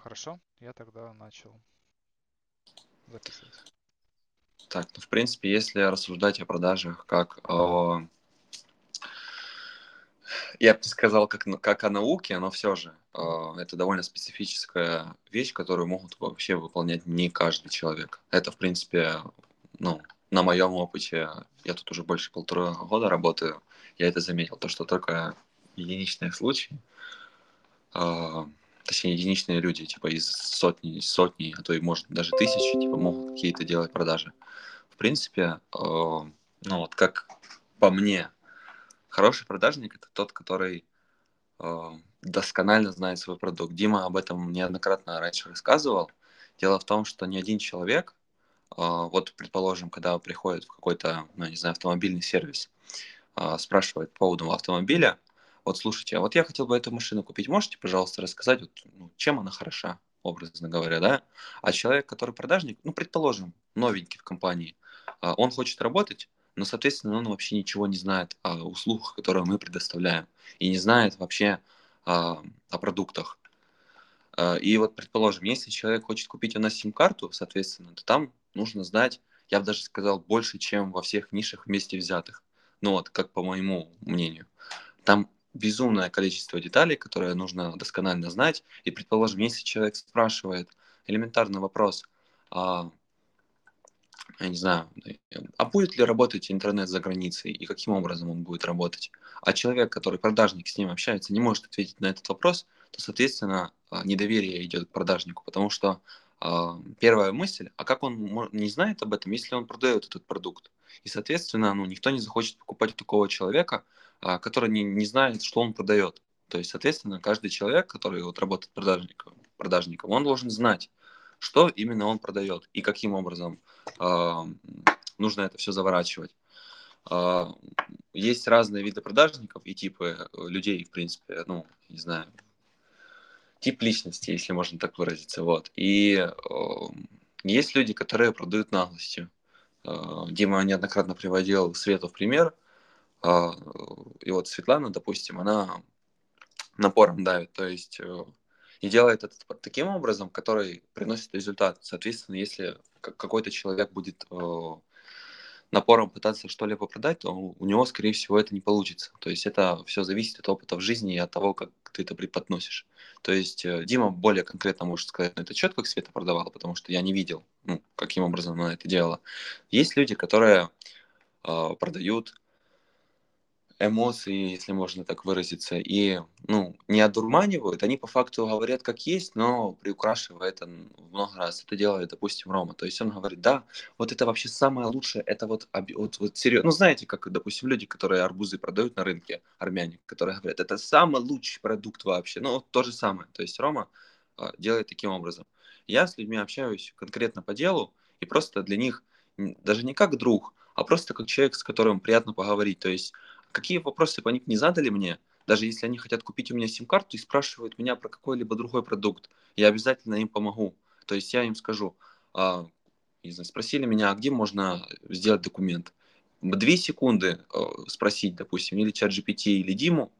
Хорошо, я тогда начал записывать. Так, ну, в принципе, если рассуждать о продажах как о, я бы не сказал, как о науке, но все же это довольно специфическая вещь, которую могут вообще выполнять не каждый человек. Это, в принципе, ну, на моем опыте, я тут уже больше 1,5 года работаю, я это заметил, то, что только единичные случаи, а, точнее, единичные люди, типа из сотни, а то и, может, даже тысячи, типа, могут какие-то делать продажи. В принципе, ну вот как по мне, хороший продажник это тот, который досконально знает свой продукт. Дима об этом неоднократно раньше рассказывал. Дело в том, что ни один человек, вот, предположим, когда приходит в какой-то, ну, не знаю, автомобильный сервис, спрашивает по поводу автомобиля, вот слушайте, а вот я хотел бы эту машину купить, можете, пожалуйста, рассказать, вот, ну, чем она хороша, образно говоря, да? А человек, который продажник, ну, предположим, новенький в компании, он хочет работать, но, соответственно, он вообще ничего не знает о услугах, которые мы предоставляем, и не знает вообще о продуктах. И вот, предположим, если человек хочет купить у нас сим-карту, соответственно, то там нужно знать, я бы даже сказал, больше, чем во всех нишах вместе взятых. Ну вот, как по моему мнению. Там безумное количество деталей, которые нужно досконально знать. И, предположим, если человек спрашивает элементарный вопрос, а, я не знаю, а будет ли работать интернет за границей и каким образом он будет работать? А человек, который продажник с ним общается, не может ответить на этот вопрос, то, соответственно, недоверие идет к продажнику, потому что первая мысль, а как он не знает об этом, если он продает этот продукт? И, соответственно, ну, никто не захочет покупать у такого человека, который не знает, что он продает. То есть, соответственно, каждый человек, который вот работает продажником, он должен знать, что именно он продает и каким образом а, нужно это все заворачивать. А, Есть разные виды продажников и типы людей, в принципе, ну, не знаю, тип личности, если можно так выразиться, вот. И есть люди, которые продают наглостью. Дима неоднократно приводил Свету в пример, а, и вот Светлана, допустим, она напором давит, то есть и делает это таким образом, который приносит результат. Соответственно, если какой-то человек будет напором пытаться что-либо продать, то у него, скорее всего, это не получится. То есть это все зависит от опыта в жизни и от того, как ты это преподносишь. То есть Дима более конкретно может сказать на этот счет, как Света продавала, потому что я не видел, ну, каким образом она это делала. Есть люди, которые продают эмоции, если можно так выразиться, и, ну, не одурманивают, они по факту говорят как есть, но приукрашивая это в много раз. Это делает, допустим, Рома. То есть он говорит, да, вот это вообще самое лучшее, это вот, вот серьезно. Ну, знаете, как, допустим, люди, которые арбузы продают на рынке, армяне, которые говорят, это самый лучший продукт вообще. Ну, вот то же самое. То есть Рома делает таким образом. Я с людьми общаюсь конкретно по делу, и просто для них даже не как друг, а просто как человек, с которым приятно поговорить. То есть какие вопросы бы они не задали мне, даже если они хотят купить у меня сим-карту и спрашивают меня про какой-либо другой продукт, я обязательно им помогу. То есть я им скажу, не знаю, спросили меня, а где можно сделать документ? 2 секунды спросить, допустим, или чат GPT, или Диму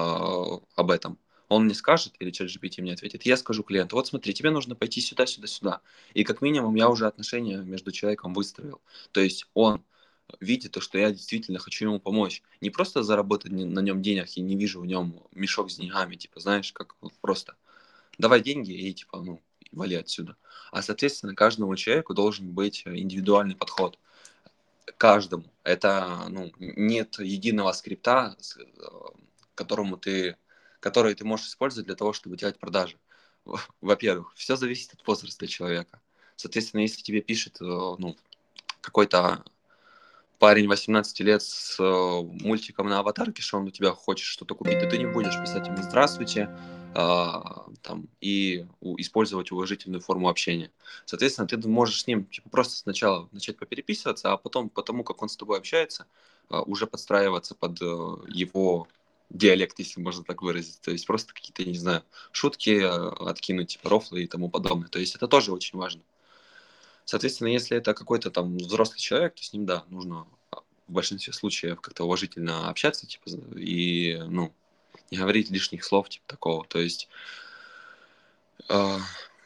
об этом. Он мне скажет, или чат GPT мне ответит, я скажу клиенту, вот смотри, тебе нужно пойти сюда, сюда, сюда. И как минимум я уже отношения между человеком выстроил. То есть он видит то, что я действительно хочу ему помочь. Не просто заработать на нем денег, я не вижу в нем мешок с деньгами, типа, знаешь, как вот просто давай деньги и, типа, ну, вали отсюда. А, соответственно, каждому человеку должен быть индивидуальный подход. Каждому. Это, ну, нет единого скрипта, которому ты, который ты можешь использовать для того, чтобы делать продажи. Во-первых, все зависит от возраста человека. Соответственно, если тебе пишет, ну, какой-то парень 18 лет с мультиком на аватарке, что он у тебя хочет что-то купить, то ты не будешь писать ему «здравствуйте», там, и использовать уважительную форму общения. Соответственно, ты можешь с ним типа, просто сначала начать попереписываться, а потом, потому как он с тобой общается, уже подстраиваться под его диалект, если можно так выразить. То есть просто какие-то, не знаю, шутки откинуть, типа рофлы и тому подобное. То есть это тоже очень важно. Соответственно, если это какой-то там взрослый человек, то с ним, да, нужно в большинстве случаев как-то уважительно общаться, типа, ну, не говорить лишних слов, типа такого. То есть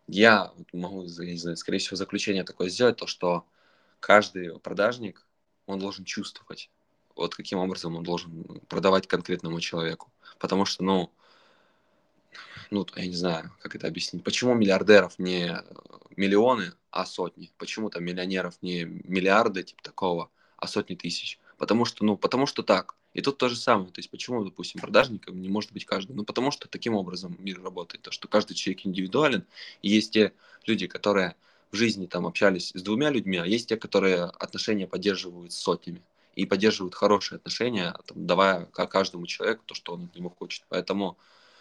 Я вот могу, не знаю, скорее всего, заключение такое сделать, то, что каждый продажник, он должен чувствовать, вот каким образом он должен продавать конкретному человеку. Потому что, ну, я не знаю, как это объяснить. Почему миллиардеров не миллионы, а сотни? Почему там миллионеров не миллиарды, типа такого, а сотни тысяч? Потому что так. И тут то же самое. То есть почему, допустим, продажником не может быть каждый? Ну, потому что таким образом мир работает. То, что каждый человек индивидуален. И есть те люди, которые в жизни там общались с двумя людьми, а есть те, которые отношения поддерживают с сотнями. И поддерживают хорошие отношения, там, давая каждому человеку то, что он от него хочет. Поэтому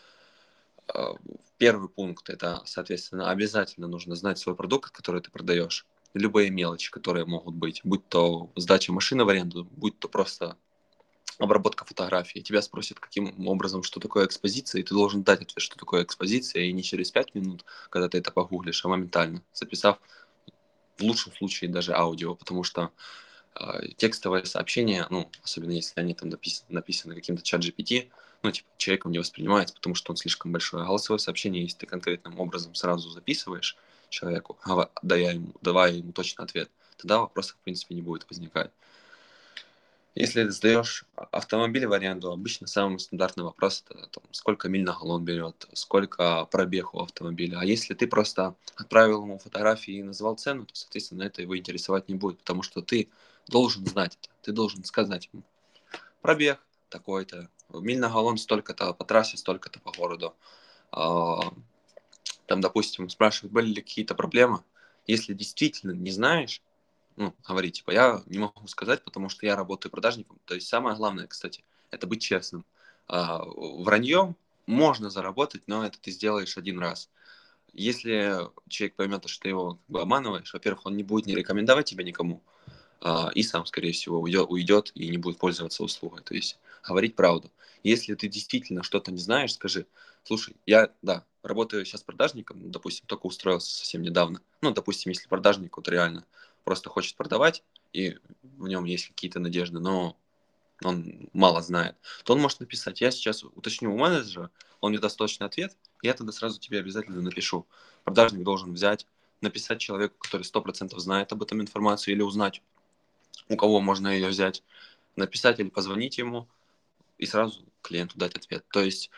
первый пункт — это, соответственно, обязательно нужно знать свой продукт, который ты продаешь. Любые мелочи, которые могут быть, будь то сдача машины в аренду, будь то просто обработка фотографии. Тебя спросят, каким образом, что такое экспозиция, и ты должен дать ответ, что такое экспозиция, и не через 5 минут, когда ты это погуглишь, а моментально, записав в лучшем случае даже аудио, потому что текстовые сообщения, ну, особенно если они там написаны каким-то чат GPT, ну, типа, человеком не воспринимается, потому что он слишком большой. А голосовое сообщение, если ты конкретным образом сразу записываешь человеку, давая ему точный ответ, тогда вопросов, в принципе, не будет возникать. Если ты сдаешь автомобиль в аренду, обычно самый стандартный вопрос — это там, сколько миль на галлон берет, сколько пробег у автомобиля. А если ты просто отправил ему фотографии и назвал цену, то, соответственно, это его интересовать не будет, потому что ты должен знать это, ты должен сказать ему пробег такой-то, миль на галлон столько-то по трассе, столько-то по городу. А, Там, допустим, спрашивают, были ли какие-то проблемы. Если действительно не знаешь, ну, говори, типа, я не могу сказать, потому что я работаю продажником. То есть самое главное, кстати, это быть честным. Враньем можно заработать, но это ты сделаешь один раз. Если человек поймет, что ты его как бы обманываешь, во-первых, он не будет не рекомендовать тебя никому, и сам, скорее всего, уйдет и не будет пользоваться услугой. То есть говорить правду. Если ты действительно что-то не знаешь, скажи, слушай, я, да, работаю сейчас продажником, ну, допустим, только устроился совсем недавно. Ну, допустим, если продажник вот реально просто хочет продавать, и в нем есть какие-то надежды, но он мало знает, то он может написать, я сейчас уточню у менеджера, он мне даст точный ответ, и я тогда сразу тебе обязательно напишу. Продажник должен взять, написать человеку, который 100% знает об этом информацию, или узнать, у кого можно ее взять, написать или позвонить ему и сразу клиенту дать ответ. То есть,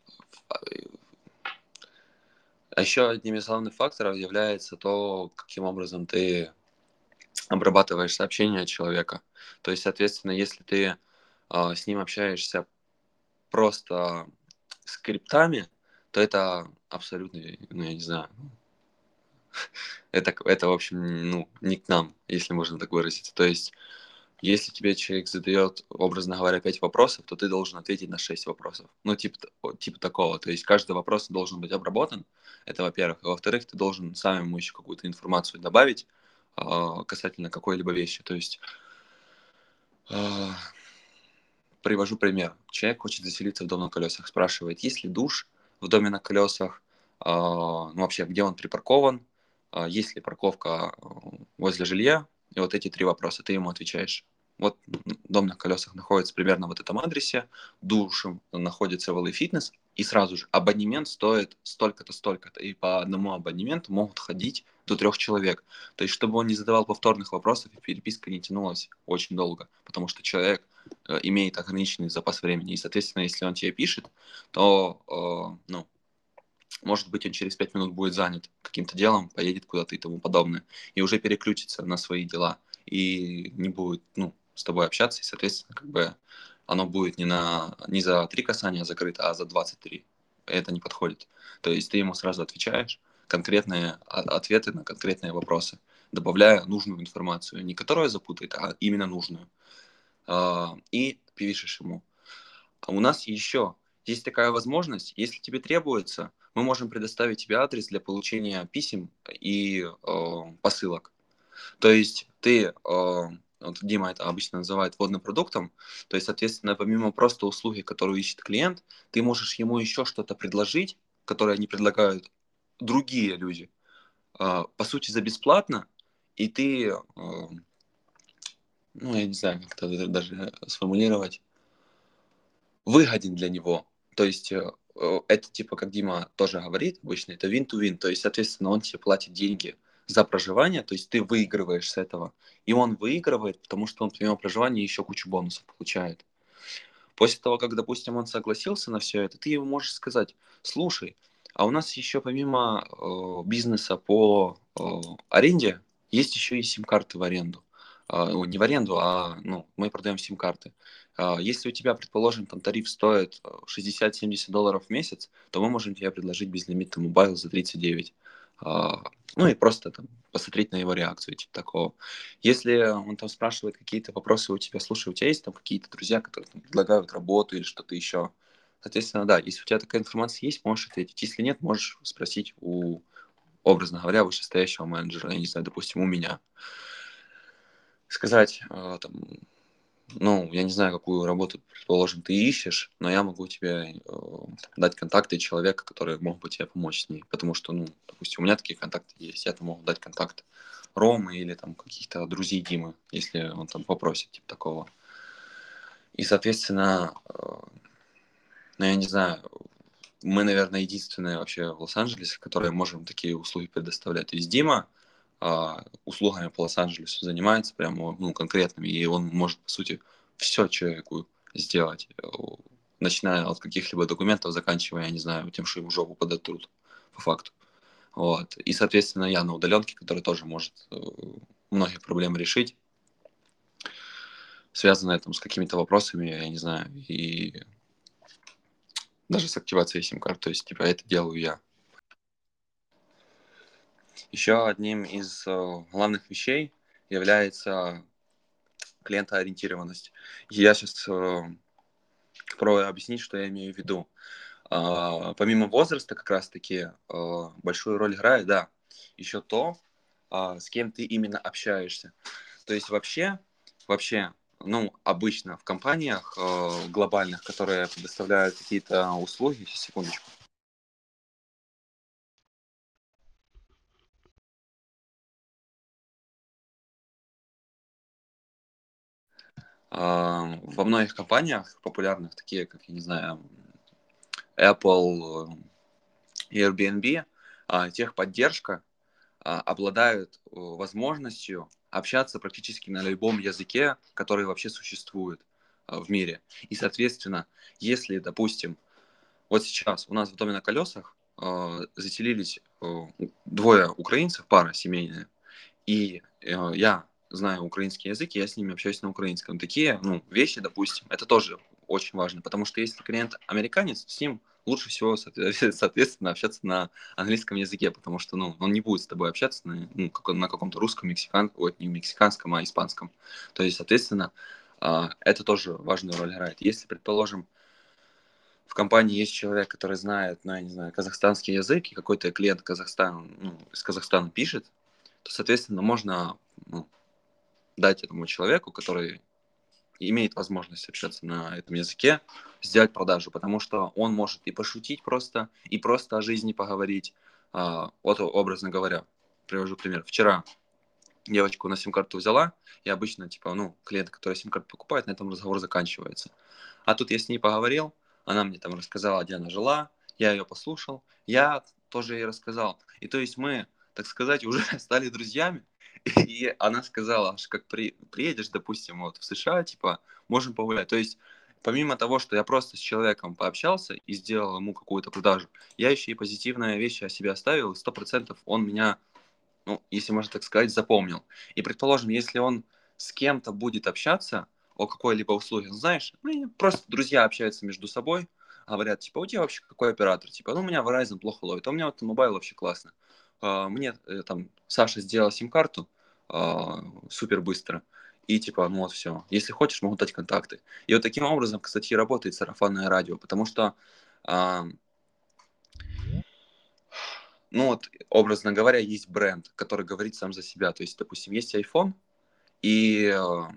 а еще одним из главных факторов является то, каким образом ты обрабатываешь сообщения человека. То есть, соответственно, если ты с ним общаешься просто скриптами, то это абсолютно, ну, я не знаю, это в общем, ну, не к нам, если можно так выразиться. То есть, если тебе человек задает, образно говоря, 5 вопросов, то ты должен ответить на 6 вопросов. Ну, типа такого. То есть каждый вопрос должен быть обработан. Это во-первых. А во-вторых, ты должен сам ему еще какую-то информацию добавить касательно какой-либо вещи. То есть а, привожу пример. Человек хочет заселиться в дом на колесах. Спрашивает, есть ли душ в доме на колесах, ну, вообще, где он припаркован, есть ли парковка возле жилья. И вот эти 3 вопроса ты ему отвечаешь. Вот дом на колесах находится примерно в вот этом адресе, душ находится в LA Fitness, и сразу же абонемент стоит столько-то, столько-то. И по одному абонементу могут ходить до 3 человек. То есть, чтобы он не задавал повторных вопросов, и переписка не тянулась очень долго, потому что человек имеет ограниченный запас времени. И, соответственно, если он тебе пишет, то, ну, может быть, он через 5 минут будет занят каким-то делом, поедет куда-то и тому подобное, и уже переключится на свои дела, и не будет, ну, с тобой общаться, и, соответственно, как бы оно будет не за 3 касания закрыто, а за 23. Это не подходит. То есть ты ему сразу отвечаешь конкретные ответы на конкретные вопросы, добавляя нужную информацию, не которая запутает, а именно нужную. И пишешь ему. А у нас еще есть такая возможность, если тебе требуется, мы можем предоставить тебе адрес для получения писем и посылок. То есть ты, вот Дима это обычно называет водным продуктом, то есть, соответственно, помимо просто услуги, которую ищет клиент, ты можешь ему еще что-то предложить, которое не предлагают другие люди, по сути, за бесплатно, и ты, ну, я не знаю, как это даже сформулировать, выгоден для него. То есть это типа, как Дима тоже говорит обычно, это win-to-win, то есть, соответственно, он тебе платит деньги за проживание, то есть ты выигрываешь с этого, и он выигрывает, потому что он помимо проживания еще кучу бонусов получает. После того, как, допустим, он согласился на все это, ты ему можешь сказать: слушай, а у нас еще помимо бизнеса по аренде есть еще и сим-карты в аренду. Ну, не в аренду, а ну, мы продаем сим-карты. Если у тебя, предположим, там тариф стоит 60-70 долларов в месяц, то мы можем тебе предложить безлимитный мобайл за 39. Ну и просто там посмотреть на его реакцию, типа такого. Если он там спрашивает какие-то вопросы у тебя, слушай, у тебя есть там какие-то друзья, которые там, предлагают работу или что-то еще, соответственно, да, если у тебя такая информация есть, можешь ответить. Если нет, можешь спросить у, образно говоря, вышестоящего менеджера, я не знаю, допустим, у меня. Сказать, там, ну, я не знаю, какую работу, предположим, ты ищешь, но я могу тебе дать контакты человека, который мог бы тебе помочь с ней. Потому что, ну, допустим, у меня такие контакты есть, я там могу дать контакт Ромы или там каких-то друзей Димы, если он там попросит, типа такого. И, соответственно, ну, я не знаю, мы, наверное, единственные вообще в Лос-Анджелесе, которые можем такие услуги предоставлять. То есть Дима услугами по Лос-Анджелесу занимается прямо ну, конкретными, и он может, по сути, все человеку сделать, начиная от каких-либо документов, заканчивая, я не знаю, тем, что ему жопу подотрут, по факту. Вот. И, соответственно, я на удаленке, который тоже может многие проблемы решить, связанные там с какими-то вопросами, я не знаю, и даже с активацией сим-карт, то есть, типа, это делаю я. Еще одним из главных вещей является клиентоориентированность. Я сейчас попробую объяснить, что я имею в виду. Помимо возраста как раз-таки большую роль играет, да, еще то, с кем ты именно общаешься. То есть вообще, ну, обычно в компаниях глобальных, которые предоставляют какие-то услуги, сейчас, секундочку, во многих компаниях популярных, такие как, я не знаю, Apple, Airbnb, техподдержка обладают возможностью общаться практически на любом языке, который вообще существует в мире. И, соответственно, если, допустим, вот сейчас у нас в доме на колесах заселились двое украинцев, пара семейная, и я знаю украинский язык, и я с ними общаюсь на украинском. Такие ну, вещи, допустим, это тоже очень важно, потому что если клиент американец, с ним лучше всего, соответственно, общаться на английском языке, потому что ну, он не будет с тобой общаться на, ну, на каком-то русском, ой, не мексиканском, а испанском. То есть, соответственно, это тоже важную роль играет. Если, предположим, в компании есть человек, который знает, ну, я не знаю, казахстанский язык, и какой-то клиент Казахстана, ну, из Казахстана пишет, то, соответственно, можно ну, дать этому человеку, который имеет возможность общаться на этом языке, сделать продажу, потому что он может и пошутить просто, и просто о жизни поговорить. Вот образно говоря, привожу пример. Вчера девочку на сим-карту взяла, и обычно, типа, ну, клиент, который сим-карту покупает, на этом разговор заканчивается. А тут я с ней поговорил, она мне там рассказала, где она жила, я ее послушал, я тоже ей рассказал. И то есть мы, так сказать, уже стали друзьями, и она сказала, что как приедешь, допустим, вот в США, типа, можем погулять. То есть помимо того, что я просто с человеком пообщался и сделал ему какую-то продажу, я еще и позитивные вещи о себе оставил, и 100% он меня ну, если можно так сказать, запомнил. И, предположим, если он с кем-то будет общаться о какой-либо услуге, ну, знаешь, ну, и просто друзья общаются между собой, говорят, типа, у тебя вообще какой оператор? Типа, ну, у меня Verizon плохо ловит, а у меня вот мобайл вообще классно. Мне там Саша сделал сим-карту супер быстро, и типа, ну вот все. Если хочешь, могу дать контакты. И вот таким образом, кстати, и работает сарафанное радио, потому что а, ну вот, образно говоря, есть бренд, который говорит сам за себя. То есть, допустим, есть iPhone, и,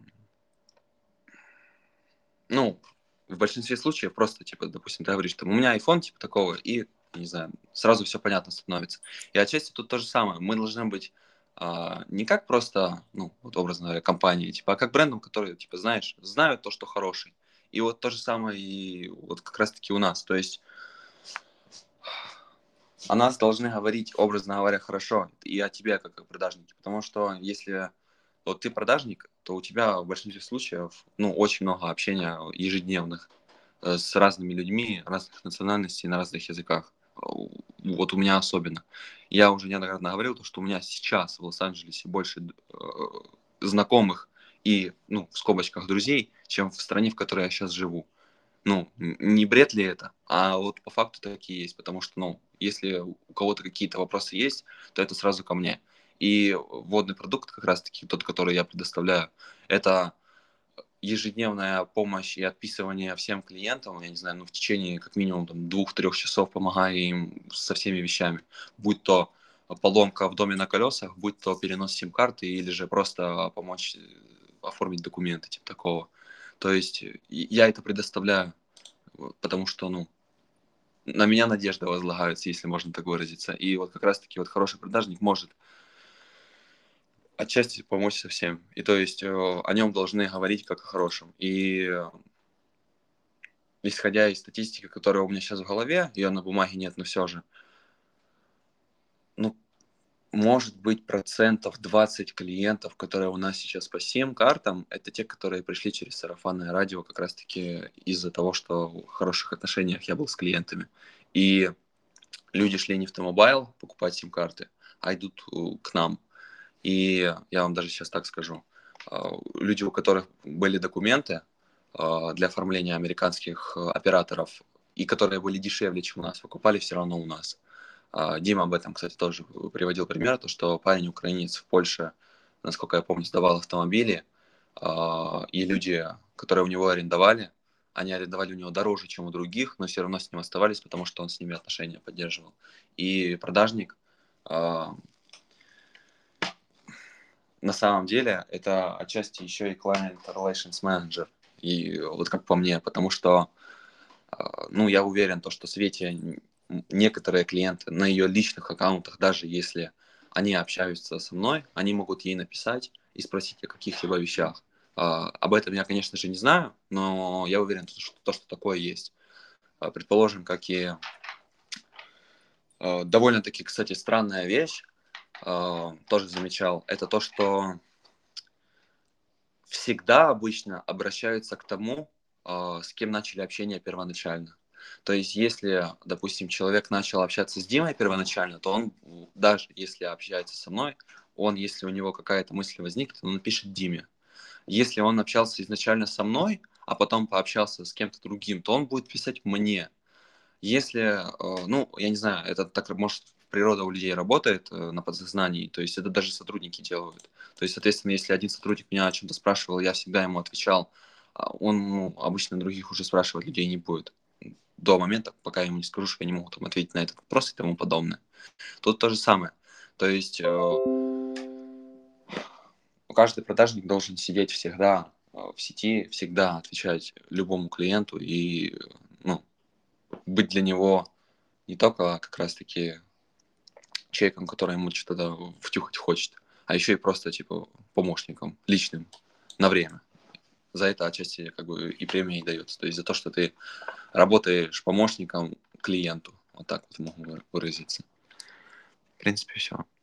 ну, в большинстве случаев просто, типа, допустим, ты говоришь, там, у меня iPhone, типа, такого, и, не знаю, сразу все понятно становится. И отчасти тут то же самое. Мы должны быть не как просто, ну, вот образно говоря, компанией, типа, а как брендом, который, типа, знаешь, знают то, что хороший. И вот то же самое и вот как раз-таки у нас. То есть о нас должны говорить, образно говоря, хорошо, и о тебе как о продажнике. Потому что если вот ты продажник, то у тебя в большинстве случаев, ну, очень много общения ежедневных с разными людьми разных национальностей на разных языках. Вот у меня особенно. Я уже неоднократно говорил, то, что у меня сейчас в Лос-Анджелесе больше знакомых и, ну, в скобочках, друзей, чем в стране, в которой я сейчас живу. Ну, не бред ли это? А вот по факту такие есть, потому что, ну, если у кого-то какие-то вопросы есть, то это сразу ко мне. И водный продукт, как раз-таки тот, который я предоставляю, это ежедневная помощь и отписывание всем клиентам, я не знаю, ну, в течение как минимум там, 2-3 часов помогая им со всеми вещами, будь то поломка в доме на колесах, будь то перенос сим-карты или же просто помочь оформить документы, типа такого. То есть я это предоставляю, потому что, ну, на меня надежда возлагается, если можно так выразиться. И вот как раз-таки вот хороший продажник может отчасти помочь со всем. И то есть о нем должны говорить как о хорошем. И исходя из статистики, которая у меня сейчас в голове, ее на бумаге нет, но все же, ну, может быть, 20% клиентов, которые у нас сейчас по сим-картам, это те, которые пришли через сарафанное радио как раз-таки из-за того, что в хороших отношениях я был с клиентами. И люди шли не в T-Mobile покупать сим-карты, а идут к нам. И я вам даже сейчас так скажу. Люди, у которых были документы для оформления американских операторов, и которые были дешевле, чем у нас, покупали все равно у нас. Дима об этом, кстати, тоже приводил пример, то, что парень украинец в Польше, насколько я помню, сдавал автомобили, и люди, которые у него арендовали, они арендовали у него дороже, чем у других, но все равно с ним оставались, потому что он с ними отношения поддерживал. И продажник а, на самом деле это отчасти еще и client relations manager. И вот как по мне, потому что, ну, я уверен, то, что Свете некоторые клиенты на ее личных аккаунтах, даже если они общаются со мной, они могут ей написать и спросить о каких-либо вещах. Об этом я, конечно же, не знаю, но я уверен, что то, что такое есть. Предположим, как и довольно-таки, кстати, странная вещь, тоже замечал, это то, что всегда обычно обращаются к тому, с кем начали общение первоначально. То есть, если, допустим, человек начал общаться с Димой первоначально, то он, даже если общается со мной, он, если у него какая-то мысль возникнет, он напишет Диме. Если он общался изначально со мной, а потом пообщался с кем-то другим, то он будет писать мне. Если, ну, я не знаю, это так, может, природа у людей работает на подсознании, то есть это даже сотрудники делают. То есть, соответственно, если один сотрудник меня о чем-то спрашивал, я всегда ему отвечал, он, ну, обычно других уже спрашивать людей не будет до момента, пока я ему не скажу, что я не могу там ответить на этот вопрос и тому подобное. Тут то же самое. То есть каждый продажник должен сидеть всегда в сети, всегда отвечать любому клиенту и, ну, быть для него не только как раз-таки человеком, который ему что-то втюхать хочет, а еще и просто, типа, помощником, личным, на время. За это отчасти как бы и премия и дается. То есть за то, что ты работаешь помощником клиенту. Вот так вот могу выразиться. В принципе, все.